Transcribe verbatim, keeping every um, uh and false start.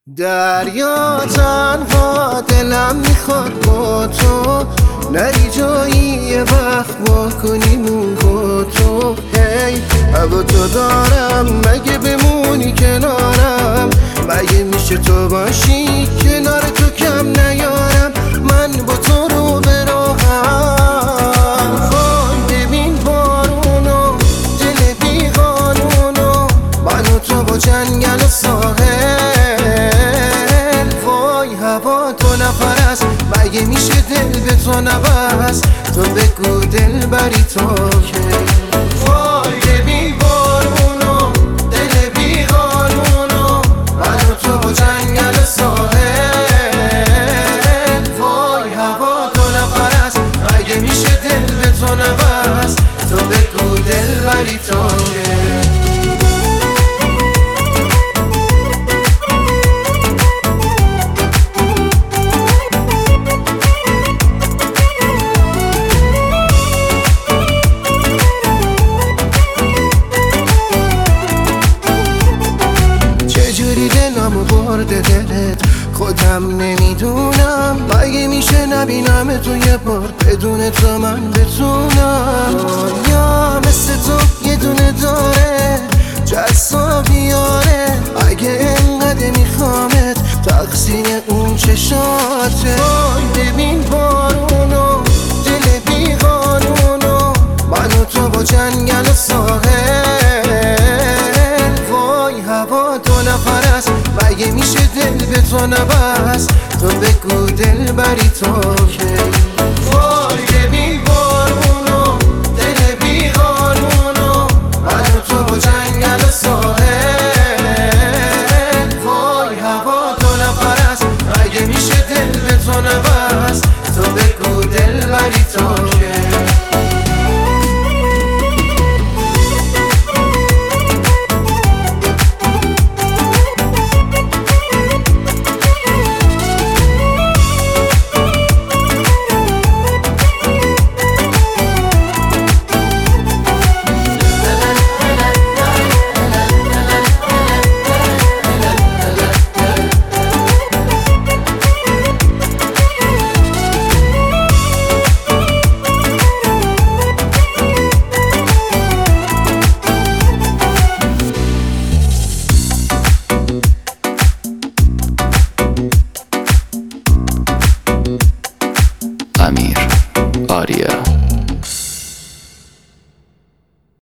دریا تنها دلم میخواد با تو نری جایی یه وقت با کنیم با تو. هی هوا تو دارم مگه بمونی کنارم، مگه میشه تو باشی کنار تو کم نیارم من با تو رو براهم. وای ببین بارونو دل بی قانونو من و تو با جنگل و ساحل. وای هوا تو نفر است مگه میشه دل به تو نبست، تو بگو دل بری تو که. وای ببین بارونو دل بی قانونو من و تو با جنگل و ساحل. وای هوا تو نفر است مگه میشه دل به تو نبست، تو بگو دل بری تو که. دلمو برده دلت خودم نمیدونم، مگه میشه نبینم تو یه بار بدون تو من بتونم. دنیا مثل تو یه دونه داره جذابیاره، اگه انقدر میخوامت تقصیر اون چشاته. وای ببین بارونو دل بی قانونو من و تو با جنگل و ساحل. وای هوا تو نفر است مگه میشه دل به تو نبست، تو بگو دل بری تو که.